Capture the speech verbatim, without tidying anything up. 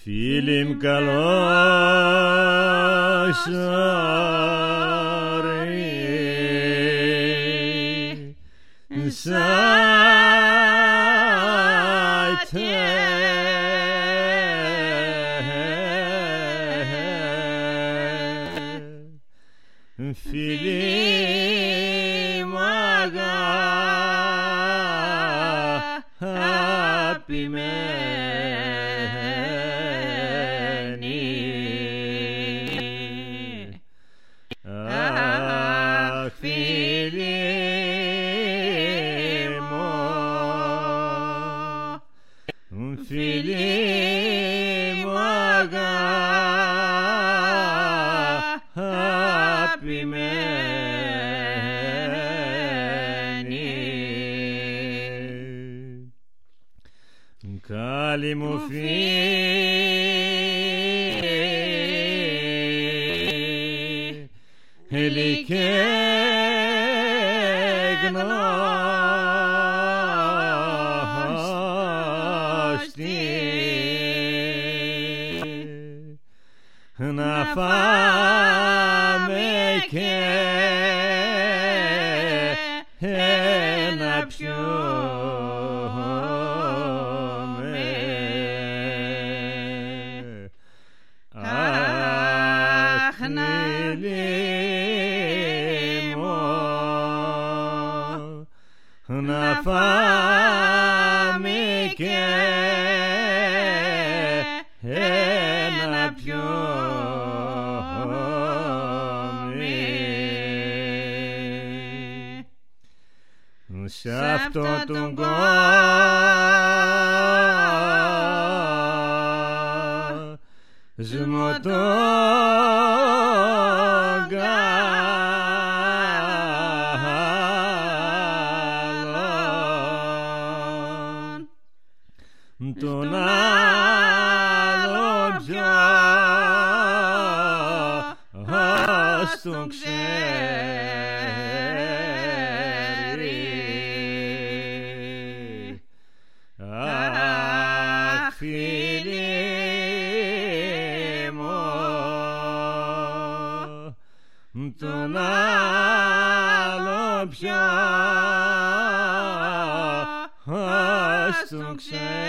Φίλοι μ' καλώς ορίσατε, φίλοι μου αγαπημένοι, αχ φίλοι μου, φίλοι μου αγαπημένοι, καλοί μου φίλοι και γνωστοί, να φάμε και να πιούμε, αχ νύλι μου, να φάμε και να πιούμε σε αυτό τον κόσμο τον καλόν, τον άλλο ποιος τον ξέρει, αχ φίλοι μου, τον άλλο ποιος τον ξέρει.